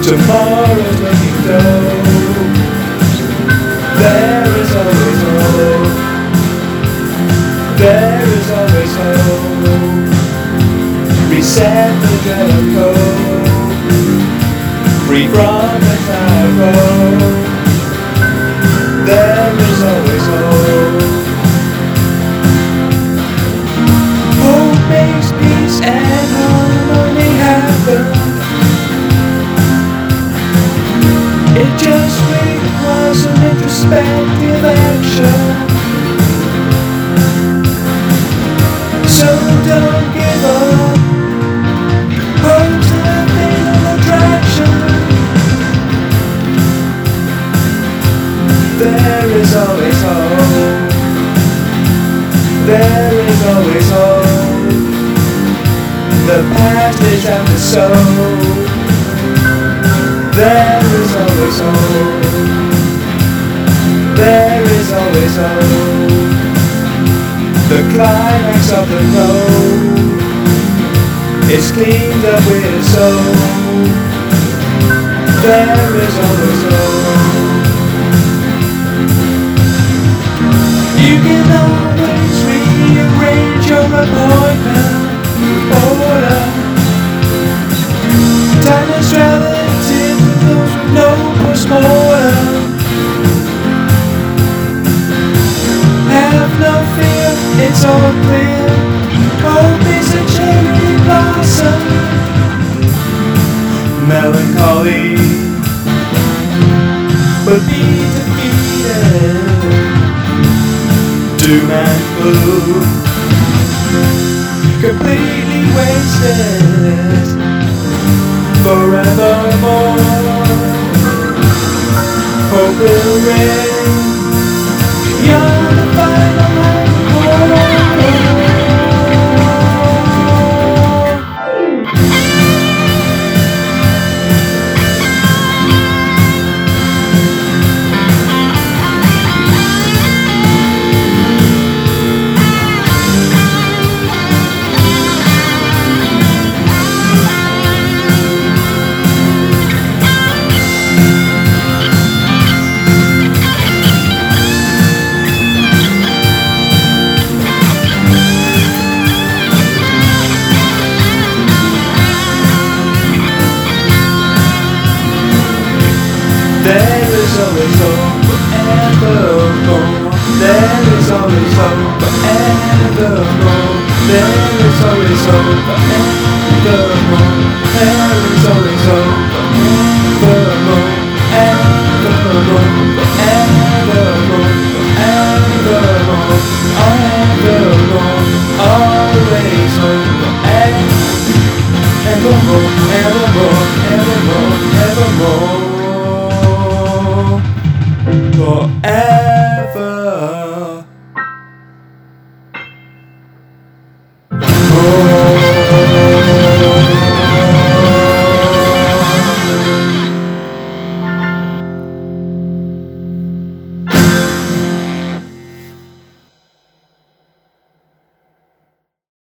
Tomorrow's looking dull. There is always hope. There is always hope. Reset the dread of cold. Free from the tyro. There is always hope. Hope makes peace and harmony happen. It just requires some introspective action. So don't give up. Hope's a fatal attraction. There is always hope. There is always hope. The past is at the soul. There is always hope. There is always hope. The climax of the road is cleaned up with a soul. There is always hope. You can always rearrange your appointment. Order. Time is relative to those with no postmortem. Have no fear, it's all clear. Hope is a cherry blossom. Melancholy, but be defeated. Doom and gloom, completely wasted. Forevermore, hope will reign. You're the final There is always hope forevermore. There is always hope forevermore. There is always hope forevermore.